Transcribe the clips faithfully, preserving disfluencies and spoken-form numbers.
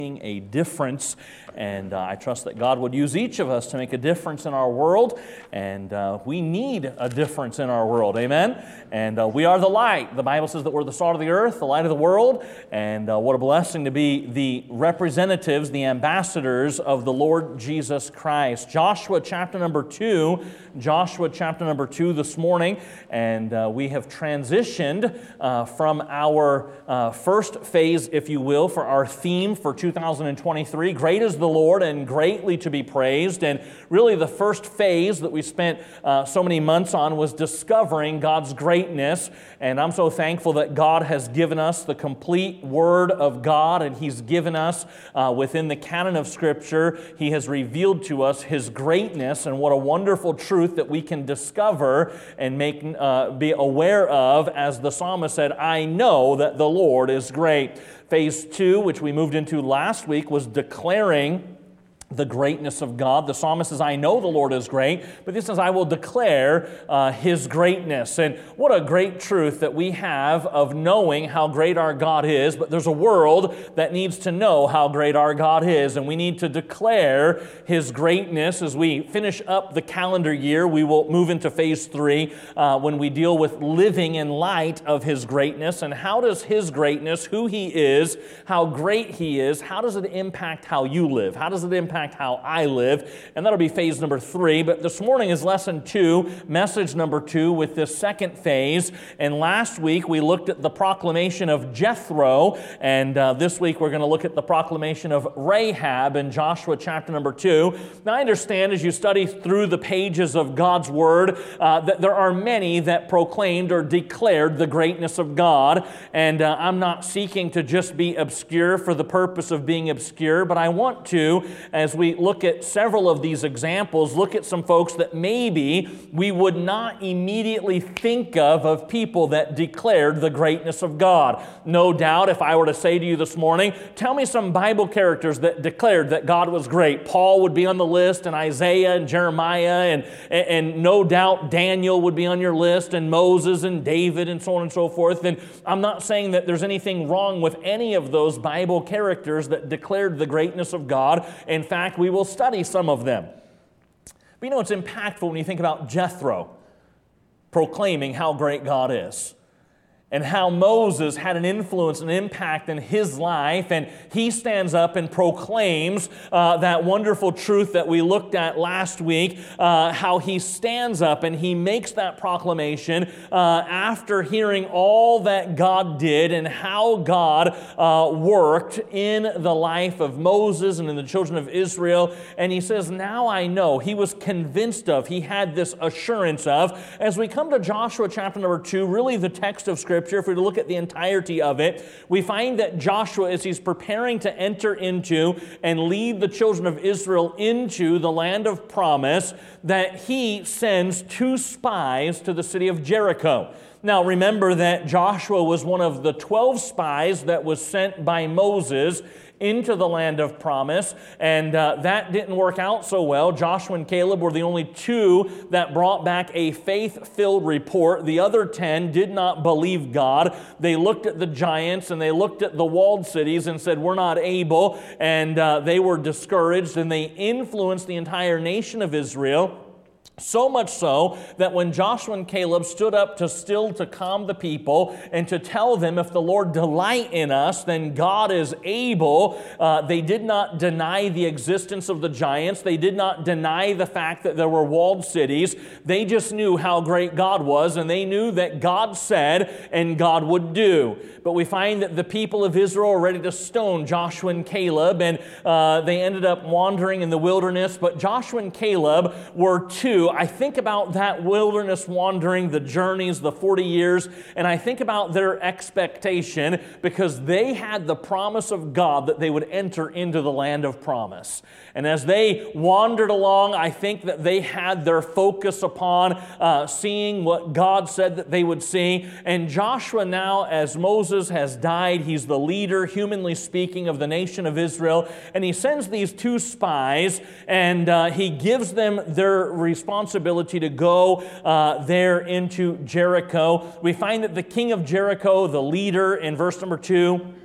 A difference, and uh, I trust that God would use each of us to make a difference in our world, and uh, we need a difference in our world, amen? And uh, we are the light. The Bible says that we're the salt of the earth, the light of the world, and uh, what a blessing to be the representatives, the ambassadors of the Lord Jesus Christ. Joshua chapter number two, Joshua chapter number two this morning, and uh, we have transitioned uh, from our uh, first phase, if you will, for our theme for two thousand twenty-three, Great is the Lord and greatly to be praised. And really the first phase that we spent uh, so many months on was discovering God's greatness. And I'm so thankful that God has given us the complete Word of God, and He's given us uh, within the canon of Scripture, He has revealed to us His greatness, and what a wonderful truth that we can discover and make uh, be aware of, as the psalmist said, I know that the Lord is great. Phase two, which we moved into last week, was declaring the greatness of God. The psalmist says, I know the Lord is great, but this says, I will declare uh, His greatness. And what a great truth that we have of knowing how great our God is, but there's a world that needs to know how great our God is, and we need to declare His greatness. As we finish up the calendar year, we will move into phase three uh, when we deal with living in light of His greatness. And how does His greatness, who He is, how great He is, how does it impact how you live? How does it impact how I live? And that'll be phase number three. But this morning is lesson two, message number two, with this second phase. And last week we looked at the proclamation of Jethro, and uh, this week we're going to look at the proclamation of Rahab in Joshua chapter number two. Now I understand as you study through the pages of God's Word uh, that there are many that proclaimed or declared the greatness of God, and uh, I'm not seeking to just be obscure for the purpose of being obscure, but I want to, as As we look at several of these examples, look at some folks that maybe we would not immediately think of, of people that declared the greatness of God. No doubt, if I were to say to you this morning, tell me some Bible characters that declared that God was great. Paul would be on the list, and Isaiah and Jeremiah, and, and, and no doubt Daniel would be on your list, and Moses and David, and so on and so forth. And I'm not saying that there's anything wrong with any of those Bible characters that declared the greatness of God. In fact, we will study some of them. But you know, it's impactful when you think about Jethro proclaiming how great God is, and how Moses had an influence and impact in his life, and he stands up and proclaims uh, that wonderful truth that we looked at last week, uh, how he stands up and he makes that proclamation uh, after hearing all that God did and how God uh, worked in the life of Moses and in the children of Israel. And he says, now I know. He was convinced of, he had this assurance of. As we come to Joshua chapter number two, really the text of Scripture, if we look at the entirety of it, we find that Joshua, as he's preparing to enter into and lead the children of Israel into the land of promise, that he sends two spies to the city of Jericho. Now, remember that Joshua was one of the twelve spies that was sent by Moses into the land of promise, and uh, that didn't work out so well. Joshua and Caleb were the only two that brought back a faith-filled report. The other ten did not believe God. They looked at the giants and they looked at the walled cities and said, we're not able, and uh, they were discouraged, and they influenced the entire nation of Israel. So much so that when Joshua and Caleb stood up to still to calm the people and to tell them, if the Lord delight in us, then God is able, uh, they did not deny the existence of the giants. They did not deny the fact that there were walled cities. They just knew how great God was, and they knew that God said and God would do. But we find that the people of Israel are ready to stone Joshua and Caleb, and uh, they ended up wandering in the wilderness. But Joshua and Caleb were two. I think about that wilderness wandering, the journeys, the forty years, and I think about their expectation, because they had the promise of God that they would enter into the land of promise. And as they wandered along, I think that they had their focus upon uh, seeing what God said that they would see. And Joshua now, as Moses has died, he's the leader, humanly speaking, of the nation of Israel. And he sends these two spies, and uh, he gives them their responsibility to go uh, there into Jericho. We find that the king of Jericho, the leader, in verse number two,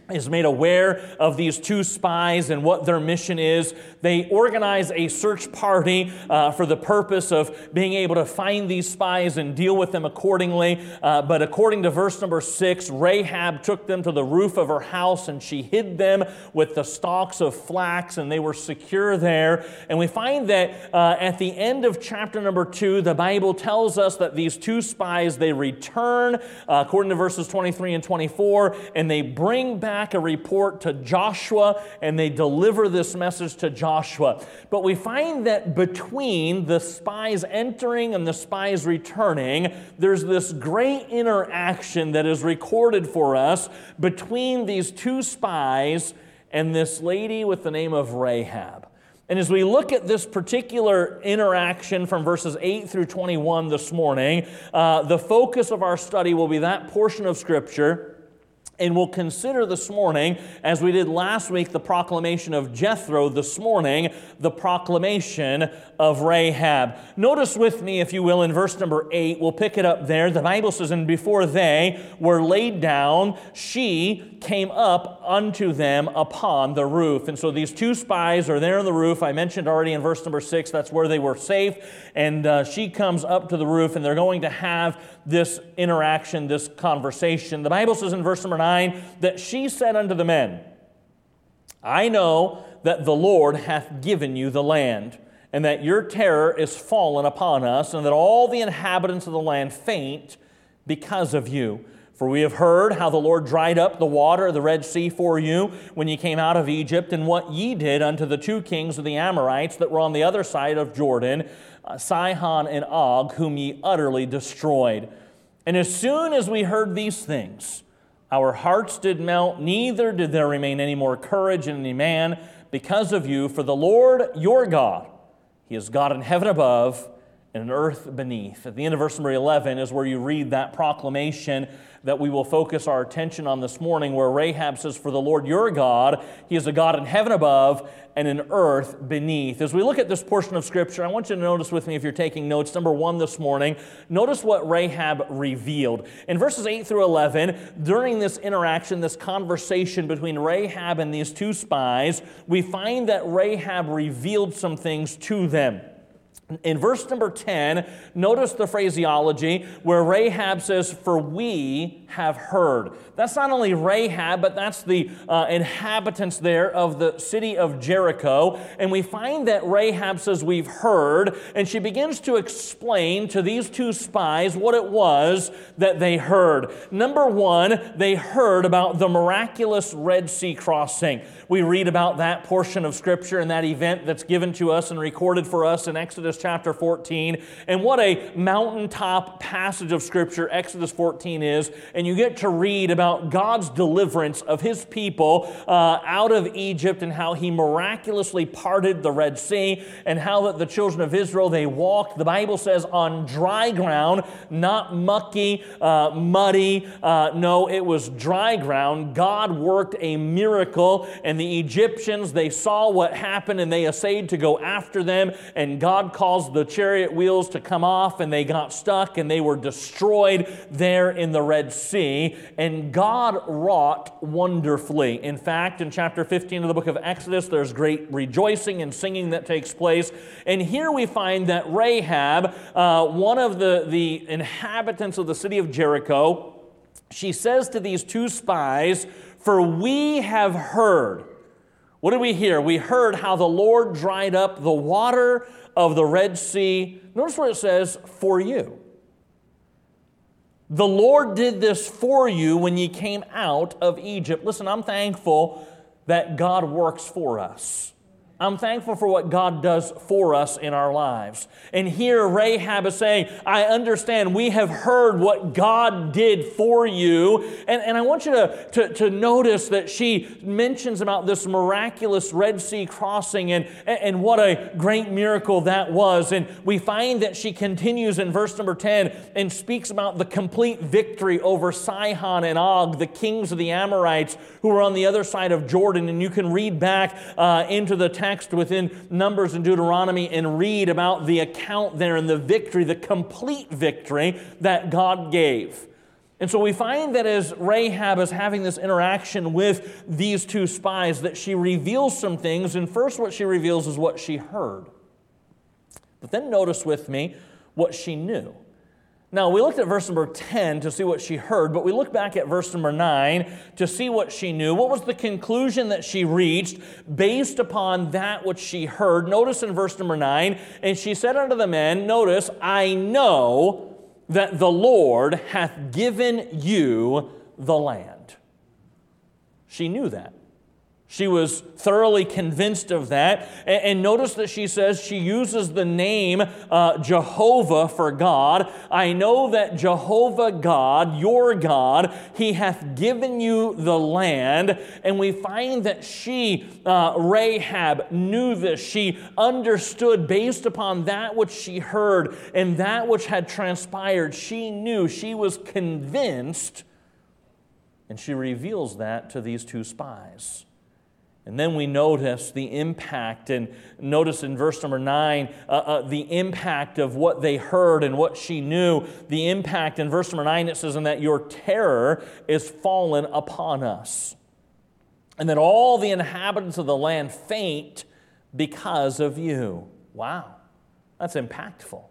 is made aware of these two spies and what their mission is. They organize a search party uh, for the purpose of being able to find these spies and deal with them accordingly. Uh, but according to verse number six, Rahab took them to the roof of her house and she hid them with the stalks of flax, and they were secure there. And we find that uh, at the end of chapter number two, the Bible tells us that these two spies, they return, uh, according to verses twenty-three and twenty-four, and they bring back a report to Joshua, and they deliver this message to Joshua. But we find that between the spies entering and the spies returning, there's this great interaction that is recorded for us between these two spies and this lady with the name of Rahab. And as we look at this particular interaction from verses eight through twenty-one this morning, uh, the focus of our study will be that portion of Scripture. And we'll consider this morning, as we did last week, the proclamation of Jethro, this morning, the proclamation of Rahab. Notice with me, if you will, in verse number eight, we'll pick it up there. The Bible says, "And before they were laid down, she came up unto them upon the roof." And so these two spies are there on the roof. I mentioned already in verse number six, that's where they were safe. And uh, she comes up to the roof, and they're going to have this interaction, this conversation. The Bible says in verse number nine, that she said unto the men, "I know that the Lord hath given you the land, and that your terror is fallen upon us, and that all the inhabitants of the land faint because of you. For we have heard how the Lord dried up the water of the Red Sea for you when ye came out of Egypt, and what ye did unto the two kings of the Amorites that were on the other side of Jordan, uh, Sihon and Og, whom ye utterly destroyed. And as soon as we heard these things, our hearts did melt, neither did there remain any more courage in any man because of you. For the Lord your God, He is God in heaven above and in earth beneath." At the end of verse number eleven is where you read that proclamation that we will focus our attention on this morning, where Rahab says, "For the Lord your God, He is a God in heaven above and in earth beneath." As we look at this portion of Scripture, I want you to notice with me, if you're taking notes, number one this morning, notice what Rahab revealed. In verses eight through eleven, during this interaction, this conversation between Rahab and these two spies, we find that Rahab revealed some things to them. In verse number ten, notice the phraseology where Rahab says, "For we have heard." That's not only Rahab, but that's the uh, inhabitants there of the city of Jericho. And we find that Rahab says, "We've heard," and she begins to explain to these two spies what it was that they heard. Number one, they heard about the miraculous Red Sea crossing. We read about that portion of Scripture and that event that's given to us and recorded for us in Exodus chapter fourteen. And what a mountaintop passage of Scripture Exodus fourteen is. And you get to read about God's deliverance of His people uh, out of Egypt, and how He miraculously parted the Red Sea, and how that the children of Israel, they walked, the Bible says, on dry ground, not mucky, uh, muddy. Uh, no, it was dry ground. God worked a miracle, and the Egyptians, they saw what happened, and they essayed to go after them, and God caused the chariot wheels to come off, and they got stuck, and they were destroyed there in the Red Sea. And God wrought wonderfully. In fact, in chapter fifteen of the book of Exodus, there's great rejoicing and singing that takes place. And here we find that Rahab, uh, one of the, the inhabitants of the city of Jericho, she says to these two spies, "For we have heard." What did we hear? We heard how the Lord dried up the water of the Red Sea. Notice where it says, "for you." The Lord did this for you when ye came out of Egypt. Listen, I'm thankful that God works for us. I'm thankful for what God does for us in our lives. And here Rahab is saying, "I understand, we have heard what God did for you." And, and I want you to, to, to notice that she mentions about this miraculous Red Sea crossing, and, and what a great miracle that was. And we find that she continues in verse number ten and speaks about the complete victory over Sihon and Og, the kings of the Amorites, who were on the other side of Jordan. And you can read back uh, into the text within Numbers and Deuteronomy and read about the account there and the victory, the complete victory that God gave. And so we find that as Rahab is having this interaction with these two spies, that she reveals some things, and first what she reveals is what she heard. But then notice with me what she knew. Now, we looked at verse number ten to see what she heard, but we look back at verse number nine to see what she knew. What was the conclusion that she reached based upon that which she heard? Notice in verse number nine, and she said unto the men, notice, I know that the Lord hath given you the land. She knew that. She was thoroughly convinced of that. And, and notice that she says she uses the name uh, Jehovah for God. I know that Jehovah God, your God, He hath given you the land. And we find that she, uh, Rahab, knew this. She understood based upon that which she heard and that which had transpired. She knew, she was convinced, and she reveals that to these two spies. And then we notice the impact, and notice in verse number nine, uh, uh, the impact of what they heard and what she knew. The impact in verse number nine, it says, and that your terror is fallen upon us, and that all the inhabitants of the land faint because of you. Wow, that's impactful.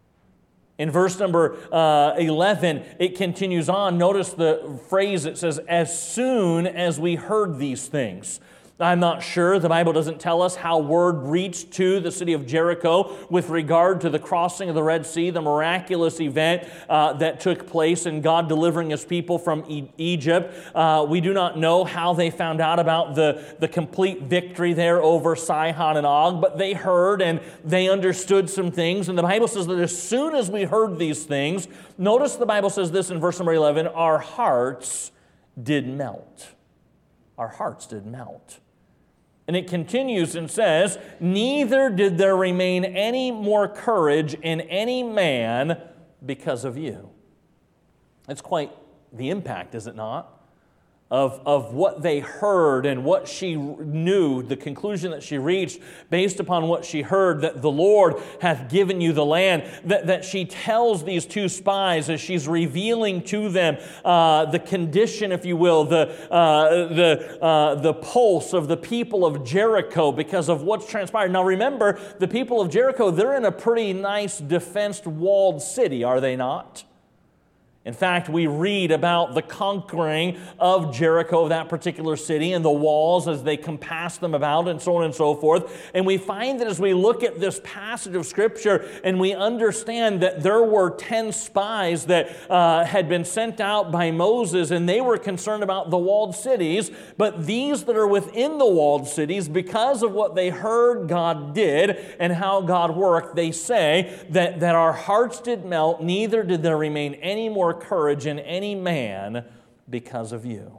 In verse number uh, eleven, it continues on. Notice the phrase, it says, as soon as we heard these things. I'm not sure. The Bible doesn't tell us how word reached to the city of Jericho with regard to the crossing of the Red Sea, the miraculous event uh, that took place in God delivering His people from e- Egypt. Uh, we do not know how they found out about the, the complete victory there over Sihon and Og, but they heard and they understood some things. And the Bible says that as soon as we heard these things, notice the Bible says this in verse number eleven, our hearts did melt. Our hearts did melt. And it continues and says, neither did there remain any more courage in any man because of you. It's quite the impact, is it not? Of, of what they heard and what she knew, the conclusion that she reached based upon what she heard, that the Lord hath given you the land, that, that she tells these two spies as she's revealing to them uh, the condition, if you will, the, uh, the, uh, the pulse of the people of Jericho because of what's transpired. Now remember, the people of Jericho, they're in a pretty nice defensed walled city, are they not? In fact, we read about the conquering of Jericho, that particular city, and the walls as they compass them about and so on and so forth. And we find that as we look at this passage of Scripture and we understand that there were ten spies that uh, had been sent out by Moses, and they were concerned about the walled cities, but these that are within the walled cities, because of what they heard God did and how God worked, they say that, that our hearts did melt, neither did there remain any more courage in any man because of you.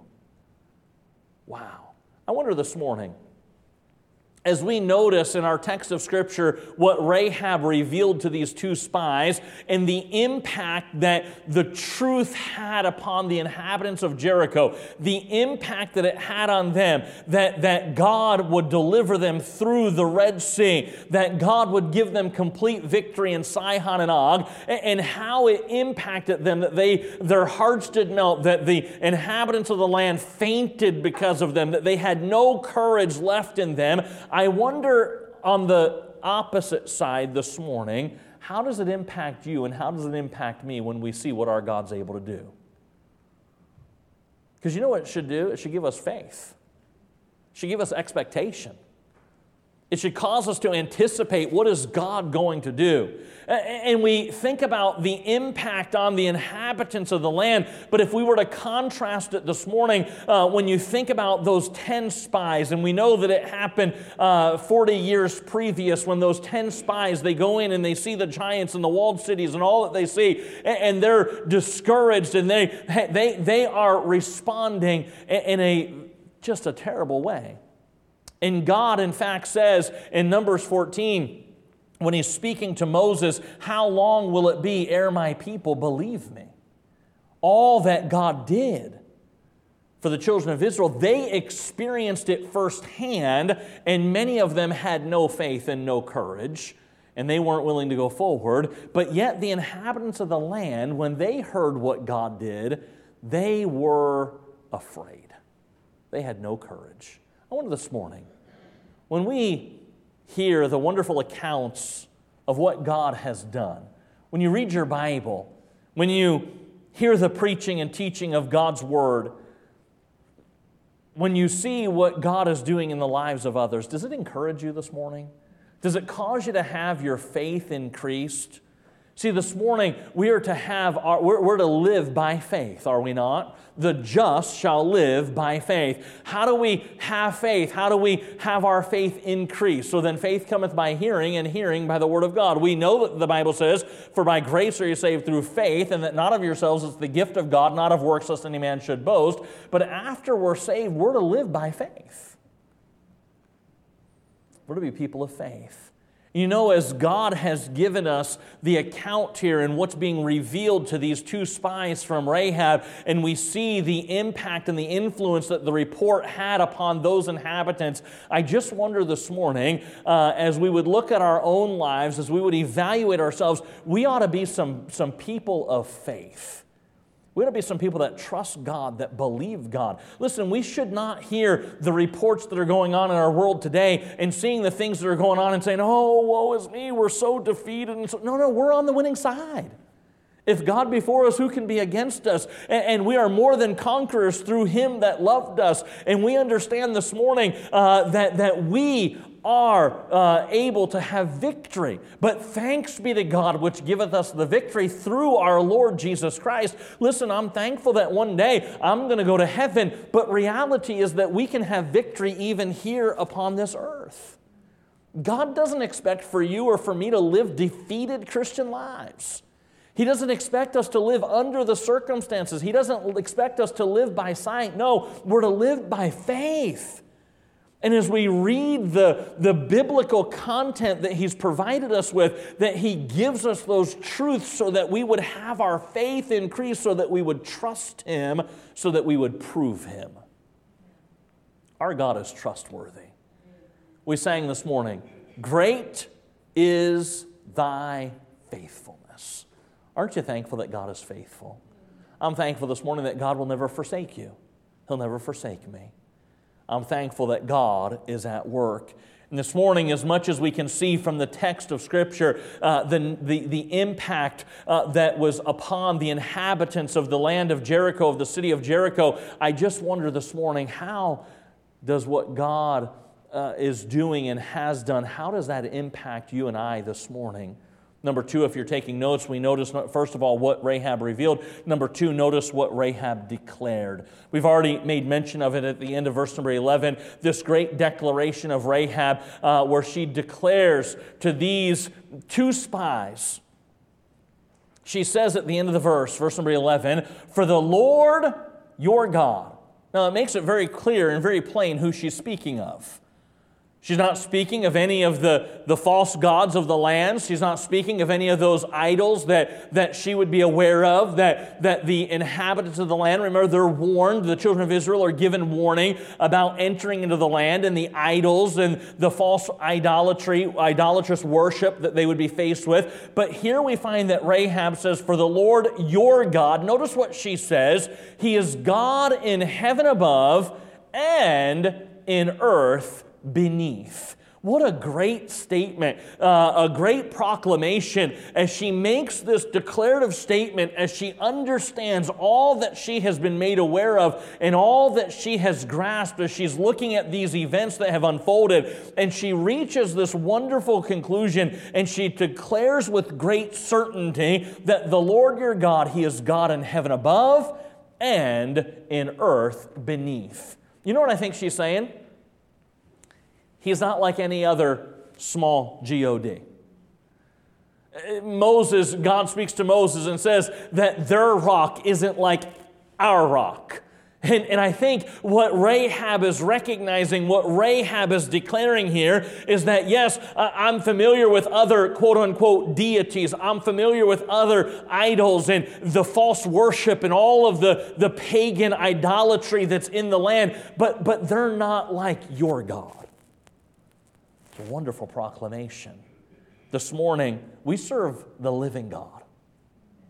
Wow. I wonder this morning, as we notice in our text of Scripture what Rahab revealed to these two spies and the impact that the truth had upon the inhabitants of Jericho, the impact that it had on them, that, that God would deliver them through the Red Sea, that God would give them complete victory in Sihon and Og, and, and how it impacted them, that they their hearts did melt, that the inhabitants of the land fainted because of them, that they had no courage left in them. I wonder on the opposite side this morning, how does it impact you and how does it impact me when we see what our God's able to do? Because you know what it should do? It should give us faith. It should give us expectation. It should cause us to anticipate what is God going to do. And we think about the impact on the inhabitants of the land. But if we were to contrast it this morning, uh, when you think about those ten spies, and we know that it happened uh, forty years previous when those ten spies, they go in and they see the giants and the walled cities and all that they see, and they're discouraged, and they, they, they are responding in a just a terrible way. And God, in fact, says in Numbers fourteen, when He's speaking to Moses, how long will it be ere my people believe me? All that God did for the children of Israel, they experienced it firsthand, and many of them had no faith and no courage, and they weren't willing to go forward. But yet the inhabitants of the land, when they heard what God did, they were afraid. They had no courage. I wonder this morning, when we hear the wonderful accounts of what God has done, when you read your Bible, when you hear the preaching and teaching of God's Word, when you see what God is doing in the lives of others, does it encourage you this morning? Does it cause you to have your faith increased? See, this morning, we are to have our, we're, we're to live by faith, are we not? The just shall live by faith. How do we have faith? How do we have our faith increase? So then faith cometh by hearing, and hearing by the word of God. We know that the Bible says, for by grace are you saved through faith, and that not of yourselves, it's the gift of God, not of works, lest any man should boast. But after we're saved, we're to live by faith. We're to be people of faith. You know, as God has given us the account here and what's being revealed to these two spies from Rahab, and we see the impact and the influence that the report had upon those inhabitants, I just wonder this morning, uh, as we would look at our own lives, as we would evaluate ourselves, we ought to be some, some people of faith. We ought to be some people that trust God, that believe God. Listen, we should not hear the reports that are going on in our world today and seeing the things that are going on and saying, oh, woe is me, we're so defeated. And so, no, no, we're on the winning side. If God be for us, who can be against us? And, and we are more than conquerors through Him that loved us. And we understand this morning uh, that, that we are uh, able to have victory. But thanks be to God which giveth us the victory through our Lord Jesus Christ. Listen, I'm thankful that one day I'm going to go to heaven, but reality is that we can have victory even here upon this earth. God doesn't expect for you or for me to live defeated Christian lives. He doesn't expect us to live under the circumstances. He doesn't expect us to live by sight. No, we're to live by faith. And as we read the, the biblical content that He's provided us with, that He gives us those truths so that we would have our faith increase, so that we would trust Him, so that we would prove Him. Our God is trustworthy. We sang this morning, great is thy faithfulness. Aren't you thankful that God is faithful? I'm thankful this morning that God will never forsake you. He'll never forsake me. I'm thankful that God is at work. And this morning, as much as we can see from the text of Scripture, uh, the, the, the impact uh, that was upon the inhabitants of the land of Jericho, of the city of Jericho, I just wonder this morning, how does what God uh, is doing and has done, how does that impact you and I this morning? Number two, if you're taking notes, we notice, first of all, what Rahab revealed. Number two, notice what Rahab declared. We've already made mention of it at the end of verse number eleven, this great declaration of Rahab uh, where she declares to these two spies, she says at the end of the verse, verse number eleven, for the Lord your God. Now, it makes it very clear and very plain who she's speaking of. She's not speaking of any of the, the false gods of the land. She's not speaking of any of those idols that, that she would be aware of, that, that the inhabitants of the land, remember, they're warned, the children of Israel are given warning about entering into the land and the idols and the false idolatry, idolatrous worship that they would be faced with. But here we find that Rahab says, for the Lord your God, notice what she says, He is God in heaven above and in earth beneath. What a great statement, uh, a great proclamation as she makes this declarative statement, as she understands all that she has been made aware of and all that she has grasped as she's looking at these events that have unfolded. And she reaches this wonderful conclusion and she declares with great certainty that the Lord your God, He is God in heaven above and in earth beneath. You know what I think she's saying? He's not like any other small God. Moses, God speaks to Moses and says that their rock isn't like our rock. And, and I think what Rahab is recognizing, what Rahab is declaring here is that, yes, I'm familiar with other quote-unquote deities. I'm familiar with other idols and the false worship and all of the, the pagan idolatry that's in the land, but, but they're not like your God. It's a wonderful proclamation. This morning, we serve the living God.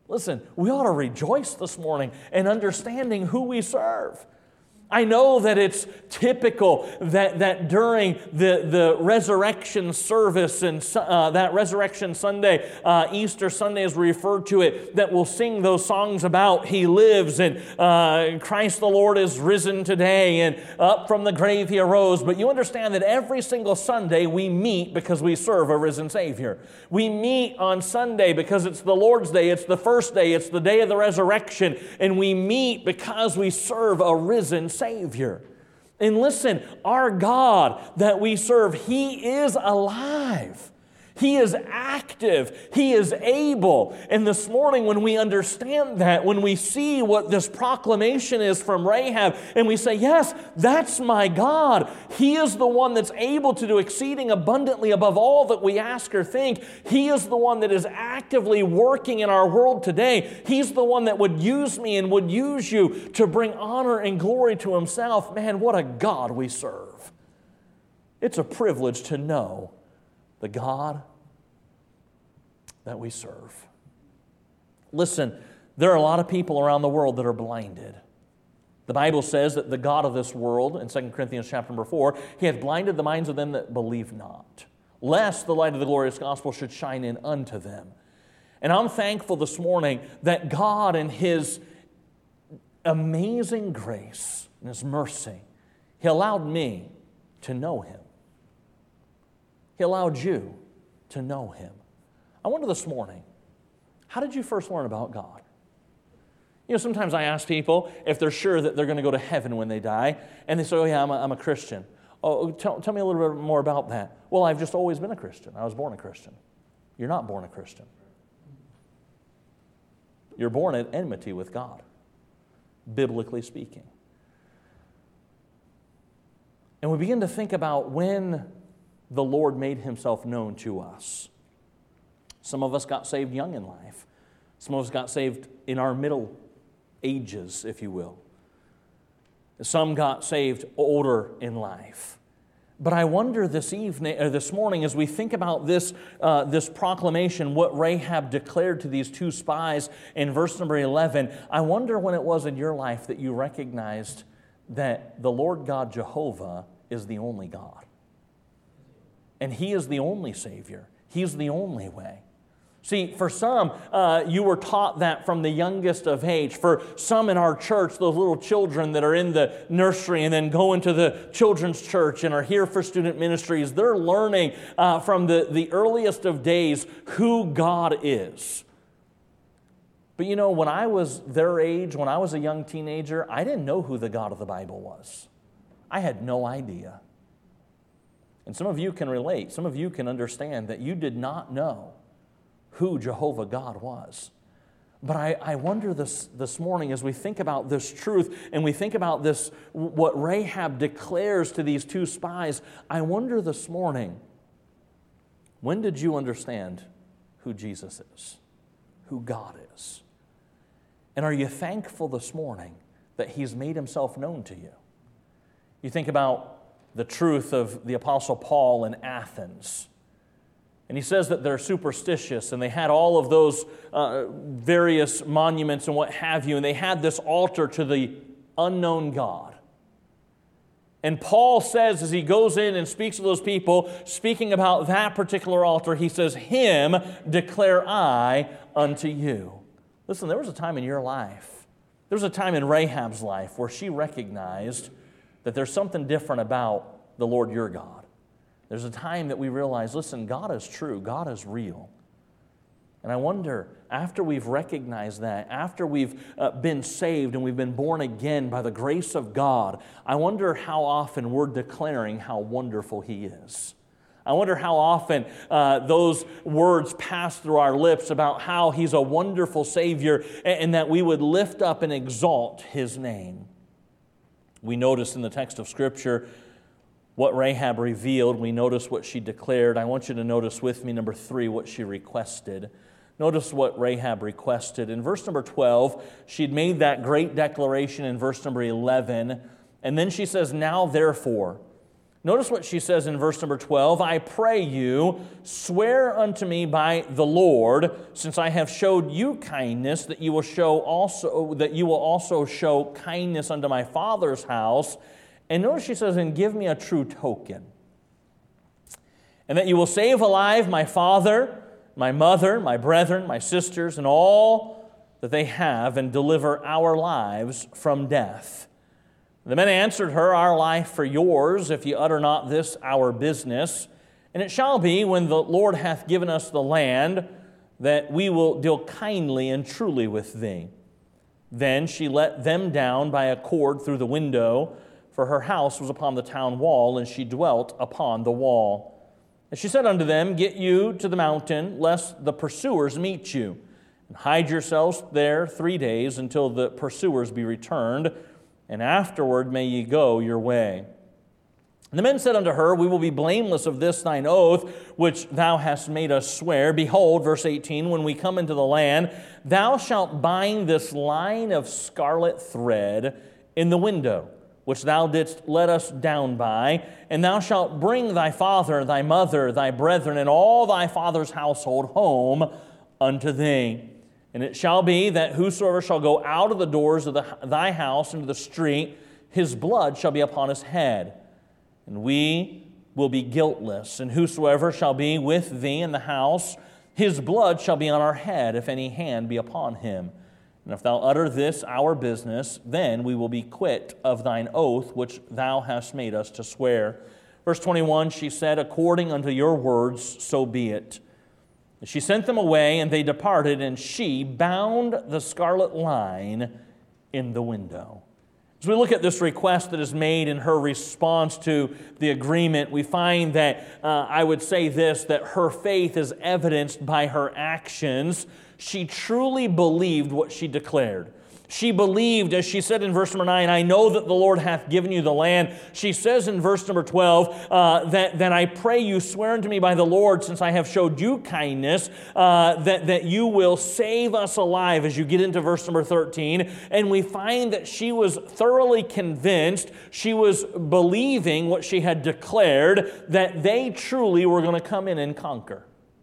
Listen, we ought to rejoice this morning in understanding who we serve. I know that it's typical that, that during the, the resurrection service and uh, that resurrection Sunday, uh, Easter Sunday as we refer to it, that we'll sing those songs about He lives and uh, Christ the Lord is risen today and up from the grave He arose. But you understand that every single Sunday we meet because we serve a risen Savior. We meet on Sunday because it's the Lord's Day, it's the first day, it's the day of the resurrection, and we meet because we serve a risen Savior. And listen, our God that we serve, He is alive. He is active. He is able. And this morning when we understand that, when we see what this proclamation is from Rahab, and we say, yes, that's my God. He is the one that's able to do exceeding abundantly above all that we ask or think. He is the one that is actively working in our world today. He's the one that would use me and would use you to bring honor and glory to Himself. Man, what a God we serve. It's a privilege to know the God that we serve. Listen, there are a lot of people around the world that are blinded. The Bible says that the God of this world, in Second Corinthians chapter number four, He hath blinded the minds of them that believe not, lest the light of the glorious gospel should shine in unto them. And I'm thankful this morning that God in His amazing grace and His mercy, He allowed me to know Him. He allowed you to know Him. I wonder this morning, how did you first learn about God? You know, sometimes I ask people if they're sure that they're going to go to heaven when they die, and they say, oh yeah, I'm a, I'm a Christian. Oh, tell, tell me a little bit more about that. Well, I've just always been a Christian. I was born a Christian. You're not born a Christian. You're born at enmity with God, biblically speaking. And we begin to think about when the Lord made Himself known to us. Some of us got saved young in life. Some of us got saved in our middle ages, if you will. Some got saved older in life. But I wonder this evening, or this morning, as we think about this, uh, this proclamation, what Rahab declared to these two spies in verse number eleven, I wonder when it was in your life that you recognized that the Lord God Jehovah is the only God. And He is the only Savior. He's the only way. See, for some, uh, you were taught that from the youngest of age. For some in our church, those little children that are in the nursery and then go into the children's church and are here for student ministries, they're learning uh, from the, the earliest of days who God is. But you know, when I was their age, when I was a young teenager, I didn't know who the God of the Bible was. I had no idea. And some of you can relate. Some of you can understand that you did not know who Jehovah God was. But I, I wonder this, this morning as we think about this truth and we think about this, what Rahab declares to these two spies, I wonder this morning, when did you understand who Jesus is, who God is? And are you thankful this morning that He's made Himself known to you? You think about the truth of the Apostle Paul in Athens. And he says that they're superstitious and they had all of those uh, various monuments and what have you, and they had this altar to the unknown God. And Paul says as he goes in and speaks to those people, speaking about that particular altar, he says, Him declare I unto you. Listen, there was a time in your life, there was a time in Rahab's life where she recognized that there's something different about the Lord your God. There's a time that we realize, listen, God is true, God is real. And I wonder, after we've recognized that, after we've uh, been saved and we've been born again by the grace of God, I wonder how often we're declaring how wonderful He is. I wonder how often uh, those words pass through our lips about how He's a wonderful Savior and, and that we would lift up and exalt His name. We notice in the text of Scripture what Rahab revealed. We notice what she declared. I want you to notice with me, number three, what she requested. Notice what Rahab requested. In verse number twelve, she'd made that great declaration in verse number eleven, and then she says, Now therefore, Notice what she says in verse number twelve. I pray you, swear unto me by the Lord, since I have showed you kindness, that you will show also that you will also show kindness unto my father's house. And notice she says, and give me a true token. And that you will save alive my father, my mother, my brethren, my sisters, and all that they have, and deliver our lives from death. The men answered her, our life for yours, if ye utter not this our business. And it shall be, when the Lord hath given us the land, that we will deal kindly and truly with thee. Then she let them down by a cord through the window, for her house was upon the town wall, and she dwelt upon the wall. And she said unto them, get you to the mountain, lest the pursuers meet you. And hide yourselves there three days, until the pursuers be returned, and afterward may ye go your way. And the men said unto her, we will be blameless of this thine oath, which thou hast made us swear. Behold, verse eighteen, when we come into the land, thou shalt bind this line of scarlet thread in the window, which thou didst let us down by, and thou shalt bring thy father, thy mother, thy brethren, and all thy father's household home unto thee. And it shall be that whosoever shall go out of the doors of the, thy house into the street, his blood shall be upon his head. And we will be guiltless. And whosoever shall be with thee in the house, his blood shall be on our head, if any hand be upon him. And if thou utter this our business, then we will be quit of thine oath, which thou hast made us to swear. Verse twenty-one, she said, according unto your words, so be it. She sent them away, and they departed, and she bound the scarlet line in the window. As we look at this request that is made in her response to the agreement, we find that, uh, I would say this, that her faith is evidenced by her actions. She truly believed what she declared. She believed, as she said in verse number nine, I know that the Lord hath given you the land. She says in verse number twelve, uh, that, that I pray you swear unto me by the Lord, since I have showed you kindness, uh, that, that you will save us alive, as you get into verse number thirteen. And we find that she was thoroughly convinced, she was believing what she had declared, that they truly were going to come in and conquer.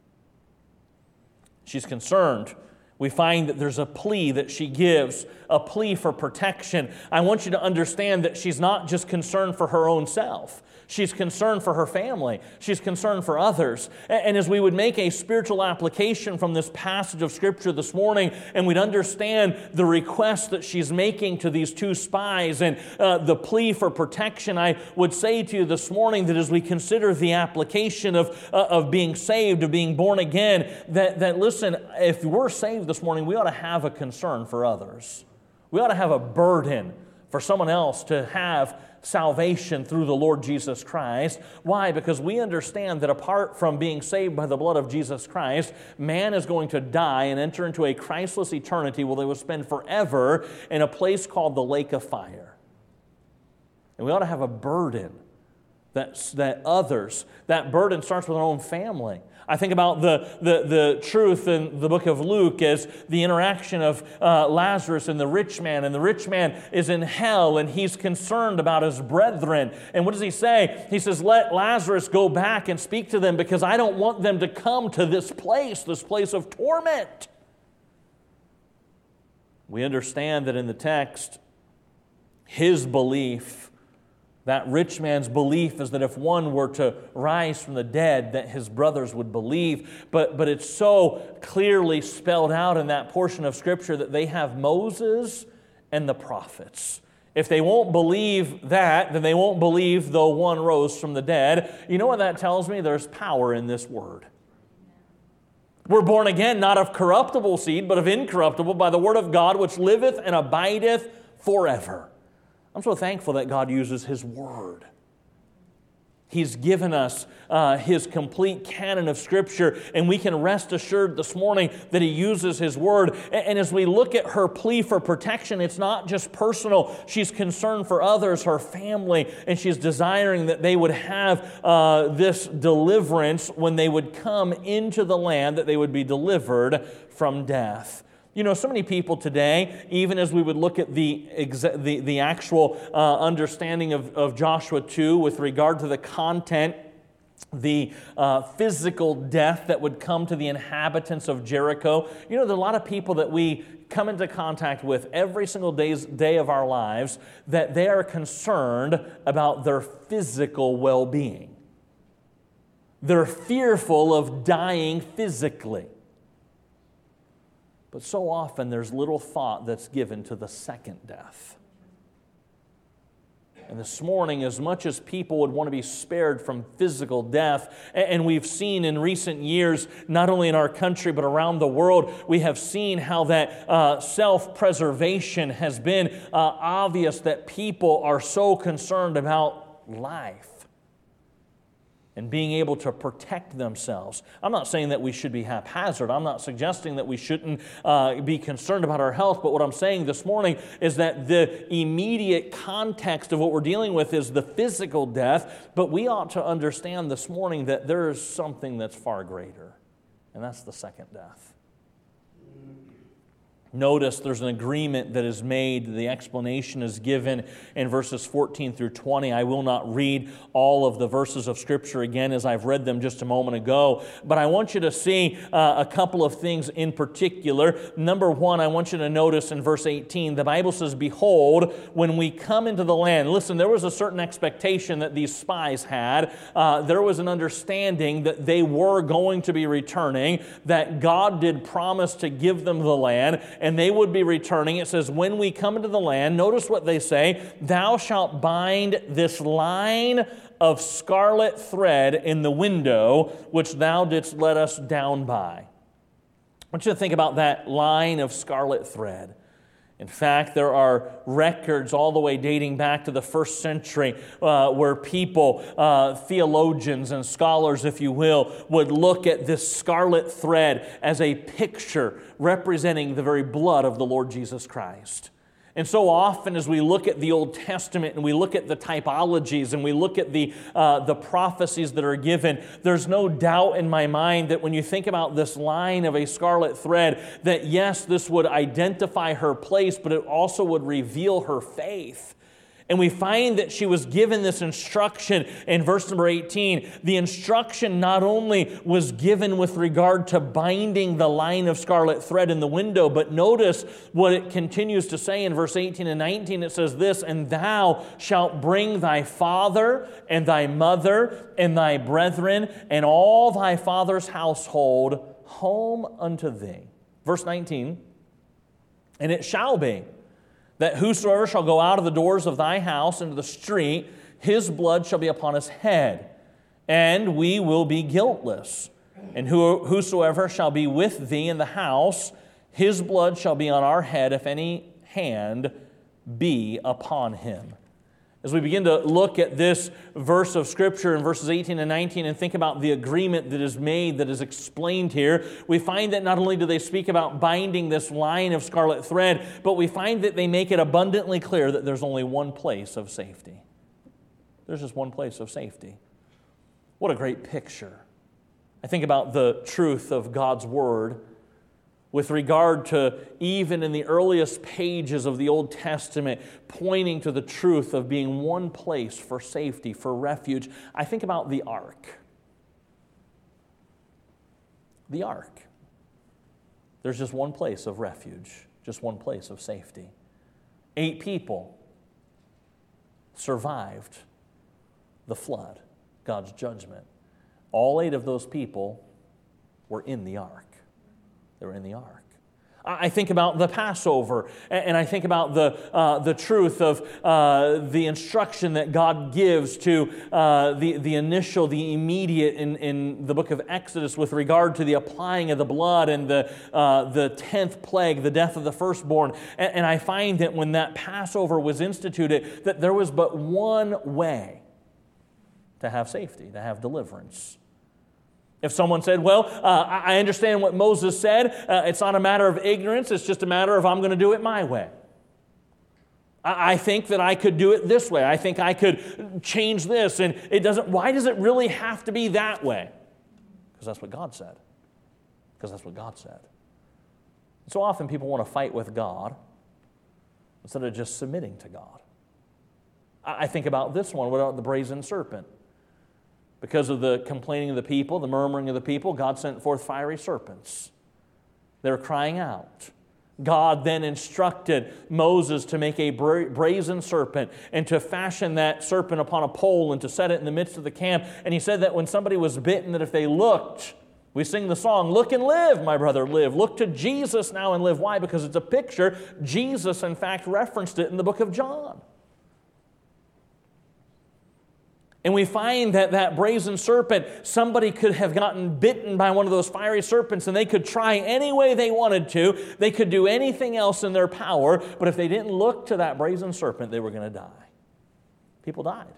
She's concerned. We find that there's a plea that she gives, a plea for protection. I want you to understand that she's not just concerned for her own self. She's concerned for her family. She's concerned for others. And as we would make a spiritual application from this passage of Scripture this morning, and we'd understand the request that she's making to these two spies and uh, the plea for protection, I would say to you this morning that as we consider the application of, uh, of being saved, of being born again, that, that listen, if we're saved this morning, we ought to have a concern for others. We ought to have a burden for someone else to have salvation through the Lord Jesus Christ. Why? Because we understand that apart from being saved by the blood of Jesus Christ, man is going to die and enter into a Christless eternity where they will spend forever in a place called the lake of fire. And we ought to have a burden that, that others, that burden starts with our own family. I think about the, the, the truth in the book of Luke as the interaction of uh, Lazarus and the rich man. And the rich man is in hell, and he's concerned about his brethren. And what does he say? He says, let Lazarus go back and speak to them, because I don't want them to come to this place, this place of torment. We understand that in the text, his belief, that rich man's belief, is that if one were to rise from the dead, that his brothers would believe. But, but it's so clearly spelled out in that portion of Scripture that they have Moses and the prophets. If they won't believe that, then they won't believe though one rose from the dead. You know what that tells me? There's power in this word. We're born again, not of corruptible seed, but of incorruptible, by the word of God, which liveth and abideth forever. I'm so thankful that God uses His Word. He's given us uh, His complete canon of Scripture, and we can rest assured this morning that He uses His Word. And, and as we look at her plea for protection, it's not just personal. She's concerned for others, her family, and she's desiring that they would have uh, this deliverance when they would come into the land, that they would be delivered from death. You know, so many people today, even as we would look at the exa- the, the actual uh, understanding of, of Joshua two with regard to the content, the uh, physical death that would come to the inhabitants of Jericho. You know, there are a lot of people that we come into contact with every single day's, day of our lives that they are concerned about their physical well-being. They're fearful of dying physically. But so often there's little thought that's given to the second death. And this morning, as much as people would want to be spared from physical death, and we've seen in recent years, not only in our country but around the world, we have seen how that uh, self-preservation has been uh, obvious, that people are so concerned about life and being able to protect themselves. I'm not saying that we should be haphazard. I'm not suggesting that we shouldn't uh, be concerned about our health, but what I'm saying this morning is that the immediate context of what we're dealing with is the physical death, but we ought to understand this morning that there is something that's far greater, and that's the second death. Notice there's an agreement that is made. The explanation is given in verses fourteen through twenty. I will not read all of the verses of Scripture again as I've read them just a moment ago, but I want you to see uh, a couple of things in particular. Number one, I want you to notice in verse eighteen, the Bible says, "Behold, when we come into the land." Listen, there was a certain expectation that these spies had. Uh, there was an understanding that they were going to be returning, that God did promise to give them the land, and they would be returning. It says, when we come into the land, notice what they say, "Thou shalt bind this line of scarlet thread in the window, which thou didst let us down by." I want you to think about that line of scarlet thread. In fact, there are records all the way dating back to the first century uh, where people, uh, theologians and scholars, if you will, would look at this scarlet thread as a picture representing the very blood of the Lord Jesus Christ. And so often as we look at the Old Testament and we look at the typologies and we look at the, uh, the prophecies that are given, there's no doubt in my mind that when you think about this line of a scarlet thread, that yes, this would identify her place, but it also would reveal her faith. And we find that she was given this instruction in verse number eighteen. The instruction not only was given with regard to binding the line of scarlet thread in the window, but notice what it continues to say in verse eighteen and nineteen. It says this, "And thou shalt bring thy father and thy mother and thy brethren and all thy father's household home unto thee." Verse nineteen, "And it shall be that whosoever shall go out of the doors of thy house into the street, his blood shall be upon his head, and we will be guiltless. And who, whosoever shall be with thee in the house, his blood shall be on our head, if any hand be upon him." As we begin to look at this verse of Scripture in verses eighteen and nineteen and think about the agreement that is made, that is explained here, we find that not only do they speak about binding this line of scarlet thread, but we find that they make it abundantly clear that there's only one place of safety. There's just one place of safety. What a great picture. I think about the truth of God's Word with regard to even in the earliest pages of the Old Testament, pointing to the truth of being one place for safety, for refuge. I think about the ark. The ark. There's just one place of refuge, just one place of safety. Eight people survived the flood, God's judgment. All eight of those people were in the ark. They were in the ark. I think about the Passover, and I think about the uh, the truth of uh, the instruction that God gives to uh, the, the initial, the immediate in, in the book of Exodus with regard to the applying of the blood and the uh, the tenth plague, the death of the firstborn. And, and I find that when that Passover was instituted, that there was but one way to have safety, to have deliverance. If someone said, well, uh, I understand what Moses said, uh, it's not a matter of ignorance, it's just a matter of I'm going to do it my way. I, I think that I could do it this way. I think I could change this, and it doesn't, why does it really have to be that way? Because that's what God said. Because that's what God said. So often people want to fight with God instead of just submitting to God. I think about this one. What about the brazen serpent? Because of the complaining of the people, the murmuring of the people, God sent forth fiery serpents. They were crying out. God then instructed Moses to make a bra- brazen serpent and to fashion that serpent upon a pole and to set it in the midst of the camp. And he said that when somebody was bitten, that if they looked, we sing the song, "Look and live, my brother, live." Look to Jesus now and live. Why? Because it's a picture. Jesus, in fact, referenced it in the book of John. And we find that that brazen serpent, somebody could have gotten bitten by one of those fiery serpents and they could try any way they wanted to. They could do anything else in their power, but if they didn't look to that brazen serpent, they were going to die. People died.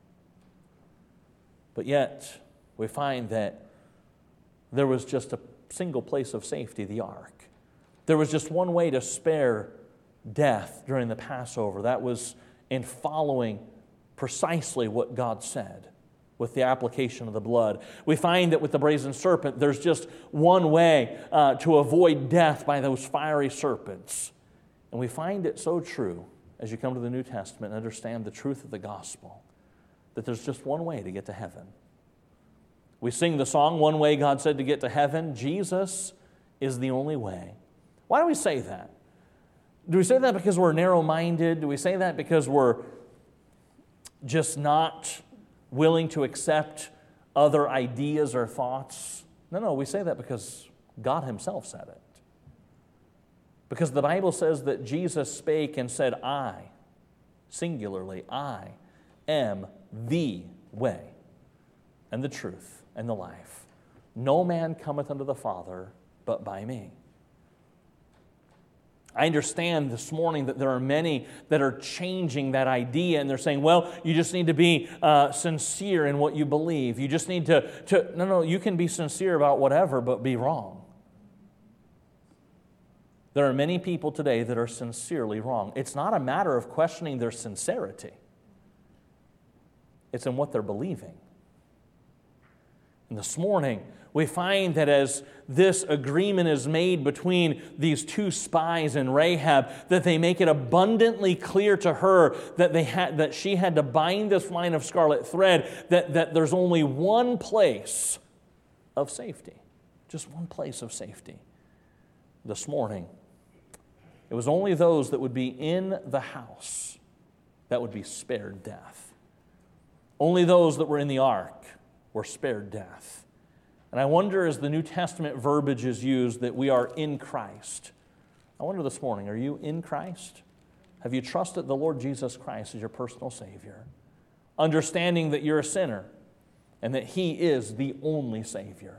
But yet, we find that there was just a single place of safety, the ark. There was just one way to spare death during the Passover. That was in following precisely what God said with the application of the blood. We find that with the brazen serpent, there's just one way uh, to avoid death by those fiery serpents. And we find it so true as you come to the New Testament and understand the truth of the gospel, that there's just one way to get to heaven. We sing the song, "One Way God Said to Get to Heaven." Jesus is the only way. Why do we say that? Do we say that because we're narrow-minded? Do we say that because we're just not willing to accept other ideas or thoughts? No, no, we say that because God Himself said it. Because the Bible says that Jesus spake and said, "I," singularly, "I am the way and the truth and the life. No man cometh unto the Father but by me." I understand this morning that there are many that are changing that idea and they're saying, well, you just need to be uh, sincere in what you believe. You just need to, to, no, no, you can be sincere about whatever, but be wrong. There are many people today that are sincerely wrong. It's not a matter of questioning their sincerity. It's in what they're believing. And this morning, we find that as this agreement is made between these two spies and Rahab, that they make it abundantly clear to her that they had that she had to bind this line of scarlet thread, that, that there's only one place of safety. Just one place of safety. This morning, it was only those that would be in the house that would be spared death. Only those that were in the ark were spared death. And I wonder, as the New Testament verbiage is used, that we are in Christ. I wonder this morning, are you in Christ? Have you trusted the Lord Jesus Christ as your personal Savior? Understanding that you're a sinner and that He is the only Savior.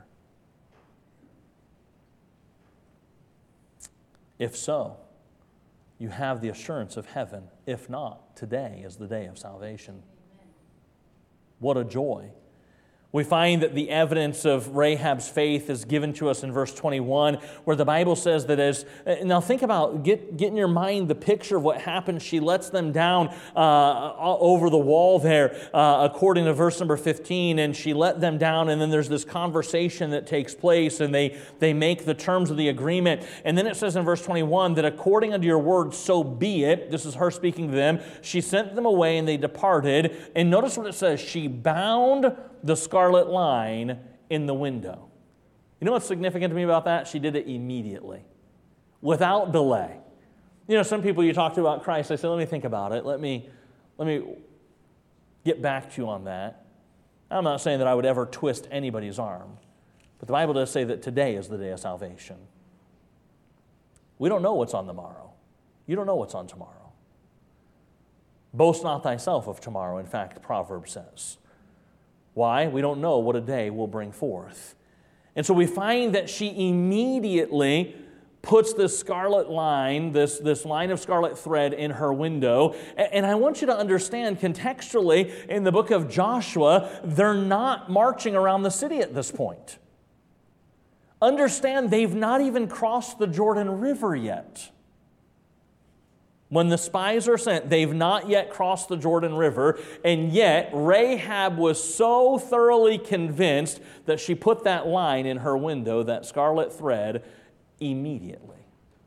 If so, you have the assurance of heaven. If not, today is the day of salvation. What a joy. We find that the evidence of Rahab's faith is given to us in verse twenty-one, where the Bible says that as, now think about, get, get in your mind the picture of what happens. She lets them down uh, over the wall there, uh, according to verse number fifteen, and she let them down, and then there's this conversation that takes place, and they, they make the terms of the agreement. And then it says in verse twenty-one that according unto your word, so be it. This is her speaking to them. She sent them away, and they departed. And notice what it says. She bound the scarlet line in the window. You know what's significant to me about that? She did it immediately, without delay. You know, some people you talk to about Christ, they say, let me think about it. Let me, let me get back to you on that. I'm not saying that I would ever twist anybody's arm, but the Bible does say that today is the day of salvation. We don't know what's on the morrow. You don't know what's on tomorrow. Boast not thyself of tomorrow, in fact, the proverb says. Why? We don't know what a day will bring forth. And so we find that she immediately puts this scarlet line, this, this line of scarlet thread in her window. And I want you to understand contextually, in the book of Joshua, they're not marching around the city at this point. Understand, they've not even crossed the Jordan River yet. When the spies are sent, they've not yet crossed the Jordan River, and yet Rahab was so thoroughly convinced that she put that line in her window, that scarlet thread, immediately.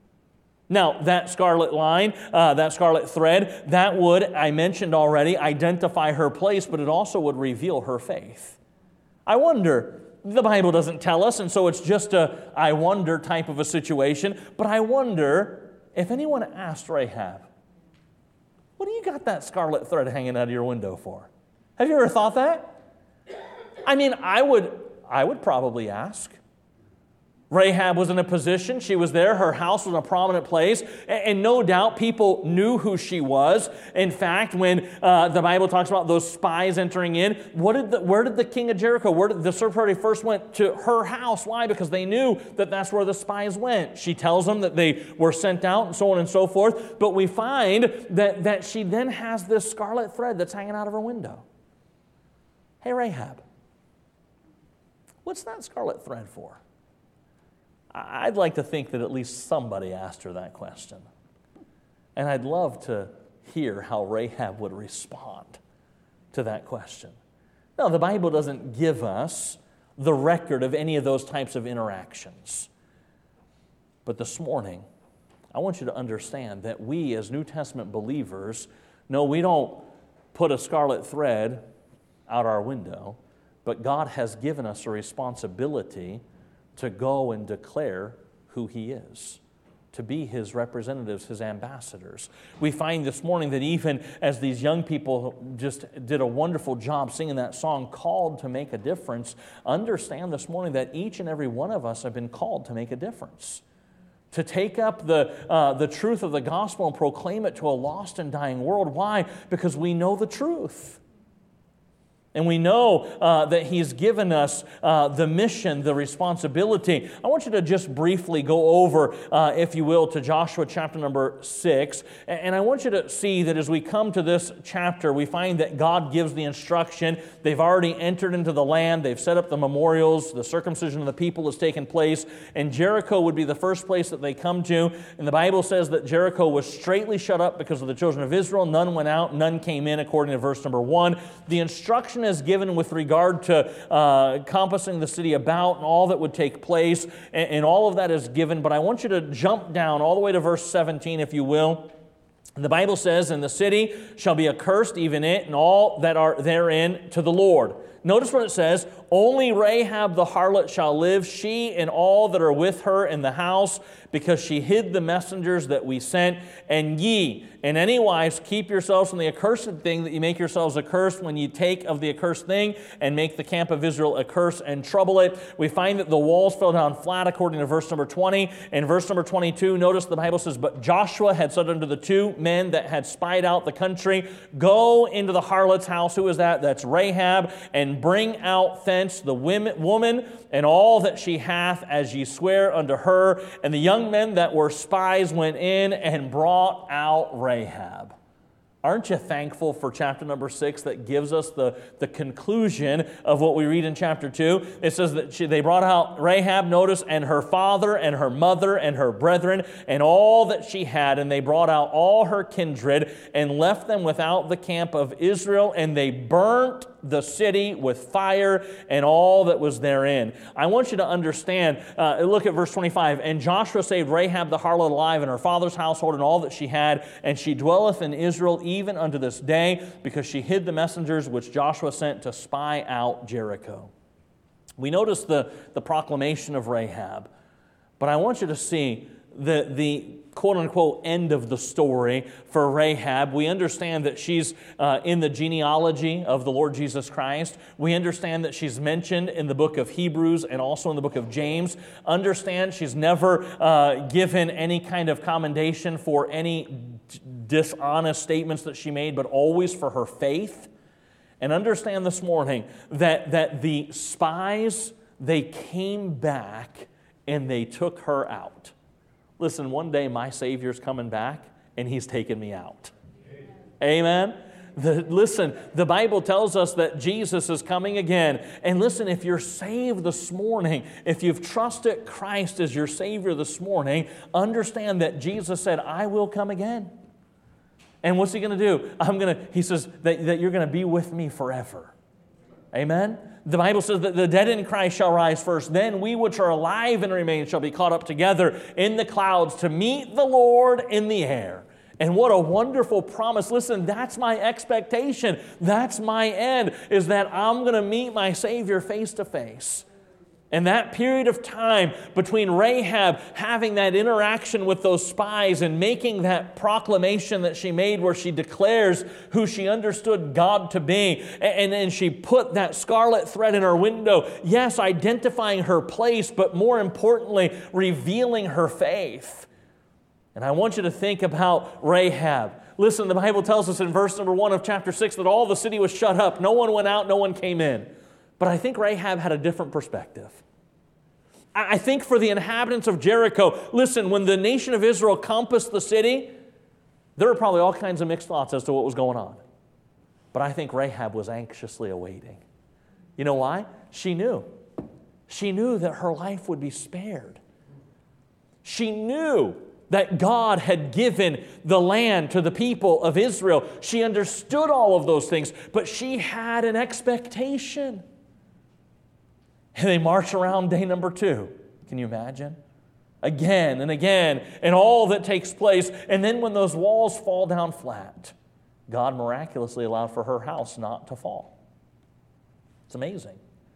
Now, that scarlet line, uh, that scarlet thread, that would, I mentioned already, identify her place, but it also would reveal her faith. I wonder, the Bible doesn't tell us, and so it's just a I wonder type of a situation, but I wonder if anyone asked Rahab, what do you got that scarlet thread hanging out of your window for? Have you ever thought that? I mean, I would, I would probably ask. Rahab was in a position, she was there, her house was in a prominent place, and, and no doubt people knew who she was. In fact, when uh, the Bible talks about those spies entering in, what did the, where did the king of Jericho, where did the search party first went? To her house. Why? Because they knew that that's where the spies went. She tells them that they were sent out and so on and so forth, but we find that, that she then has this scarlet thread that's hanging out of her window. Hey, Rahab, what's that scarlet thread for? I'd like to think that at least somebody asked her that question. And I'd love to hear how Rahab would respond to that question. Now, the Bible doesn't give us the record of any of those types of interactions. But this morning, I want you to understand that we as New Testament believers, no, we don't put a scarlet thread out our window, but God has given us a responsibility to go and declare who He is, to be His representatives, His ambassadors. We find this morning that even as these young people just did a wonderful job singing that song, Called to Make a Difference, understand this morning that each and every one of us have been called to make a difference, to take up the, uh, the truth of the gospel and proclaim it to a lost and dying world. Why? Because we know the truth. And we know uh, that He's given us uh, the mission, the responsibility. I want you to just briefly go over, uh, if you will, to Joshua chapter number six. And I want you to see that as we come to this chapter, we find that God gives the instruction. They've already entered into the land. They've set up the memorials. The circumcision of the people has taken place. And Jericho would be the first place that they come to. And the Bible says that Jericho was straitly shut up because of the children of Israel. None went out, none came in, according to verse number one. The instruction is given with regard to uh, compassing the city about and all that would take place, and, and all of that is given. But I want you to jump down all the way to verse seventeen, if you will. The Bible says, "And the city shall be accursed, even it, and all that are therein, to the Lord." Notice what it says, "Only Rahab the harlot shall live, she and all that are with her in the house, because she hid the messengers that we sent. And ye, in any wise, keep yourselves from the accursed thing, that ye make yourselves accursed when ye take of the accursed thing, and make the camp of Israel accursed and trouble it." We find that the walls fell down flat, according to verse number twenty. In verse number twenty-two, notice the Bible says, "But Joshua had said unto the two men that had spied out the country, Go into the harlot's house." Who is that? That's Rahab. "And bring out thence the women, woman and all that she hath, as ye swear unto her." And the young men that were spies went in and brought out Rahab. Aren't you thankful for chapter number six that gives us the, the conclusion of what we read in chapter two? It says that she, they brought out Rahab, notice, and her father and her mother and her brethren and all that she had, and they brought out all her kindred and left them without the camp of Israel, and they burnt the city with fire and all that was therein. I want you to understand, uh, look at verse twenty-five. "And Joshua saved Rahab the harlot alive, and her father's household, and all that she had, and she dwelleth in Israel even unto this day, because she hid the messengers which Joshua sent to spy out Jericho." We notice the, the proclamation of Rahab, but I want you to see the, the quote-unquote end of the story for Rahab. We understand that she's uh, in the genealogy of the Lord Jesus Christ. We understand that she's mentioned in the book of Hebrews and also in the book of James. Understand she's never uh, given any kind of commendation for any d- dishonest statements that she made, but always for her faith. And understand this morning that, that the spies, they came back and they took her out. Listen, one day my Savior's coming back, and He's taking me out. Amen? The, listen, the Bible tells us that Jesus is coming again. And listen, if you're saved this morning, if you've trusted Christ as your Savior this morning, understand that Jesus said, "I will come again." And what's He going to do? I'm going to. He says that, that you're going to be with me forever. Amen? The Bible says that the dead in Christ shall rise first. Then we which are alive and remain shall be caught up together in the clouds to meet the Lord in the air. And what a wonderful promise. Listen, that's my expectation. That's my end, is that I'm going to meet my Savior face to face. And that period of time between Rahab having that interaction with those spies and making that proclamation that she made where she declares who she understood God to be, and then she put that scarlet thread in her window, yes, identifying her place, but more importantly, revealing her faith. And I want you to think about Rahab. Listen, the Bible tells us in verse number one of chapter six that all the city was shut up. No one went out, no one came in. But I think Rahab had a different perspective. I think for the inhabitants of Jericho, listen, when the nation of Israel compassed the city, there were probably all kinds of mixed thoughts as to what was going on. But I think Rahab was anxiously awaiting. You know why? She knew. She knew that her life would be spared. She knew that God had given the land to the people of Israel. She understood all of those things, but she had an expectation. And they march around day number two. Can you imagine? Again and again, and all that takes place. And then when those walls fall down flat, God miraculously allowed for her house not to fall. It's amazing.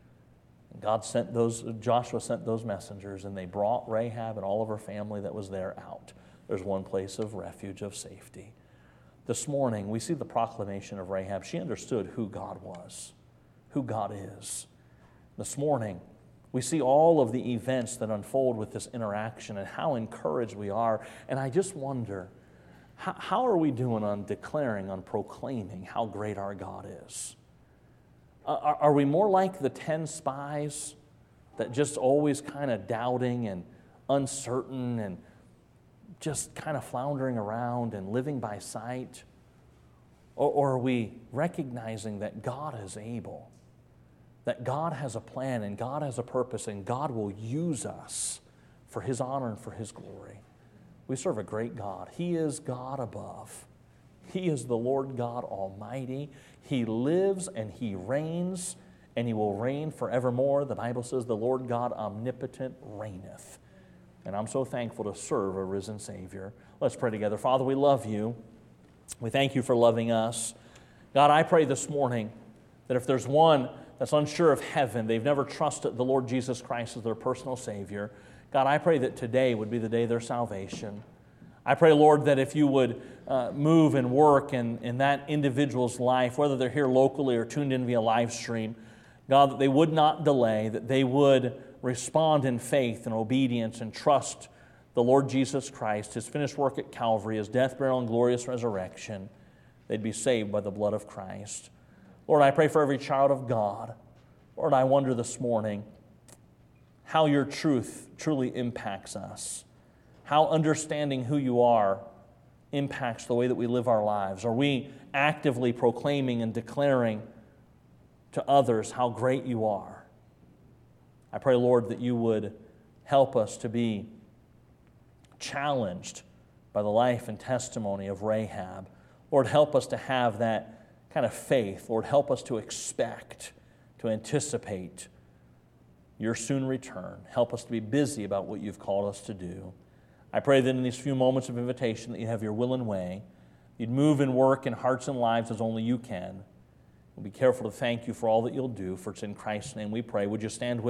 God sent those, Joshua sent those messengers, and they brought Rahab and all of her family that was there out. There's one place of refuge, of safety. This morning, we see the proclamation of Rahab. She understood who God was, who God is. This morning, we see all of the events that unfold with this interaction and how encouraged we are. And I just wonder, how, how are we doing on declaring, on proclaiming how great our God is? Uh, are, are we more like the ten spies that just always kind of doubting and uncertain and just kind of floundering around and living by sight? Or, or are we recognizing that God is able? That God has a plan and God has a purpose and God will use us for His honor and for His glory. We serve a great God. He is God above. He is the Lord God Almighty. He lives and He reigns, and He will reign forevermore. The Bible says the Lord God omnipotent reigneth. And I'm so thankful to serve a risen Savior. Let's pray together. Father, we love You. We thank You for loving us. God, I pray this morning that if there's one that's unsure of heaven, they've never trusted the Lord Jesus Christ as their personal Savior, God, I pray that today would be the day of their salvation. I pray, Lord, that if You would uh, move and work in, in that individual's life, whether they're here locally or tuned in via live stream, God, that they would not delay, that they would respond in faith and obedience and trust the Lord Jesus Christ, His finished work at Calvary, His death, burial, and glorious resurrection. They'd be saved by the blood of Christ. Lord, I pray for every child of God. Lord, I wonder this morning how Your truth truly impacts us, how understanding who You are impacts the way that we live our lives. Are we actively proclaiming and declaring to others how great You are? I pray, Lord, that You would help us to be challenged by the life and testimony of Rahab. Lord, help us to have that kind of faith. Lord, help us to expect, to anticipate Your soon return. Help us to be busy about what You've called us to do. I pray that in these few moments of invitation that You have Your will and way. You'd move and work in hearts and lives as only You can. We'll be careful to thank You for all that You'll do, for it's in Christ's name we pray. Would you stand with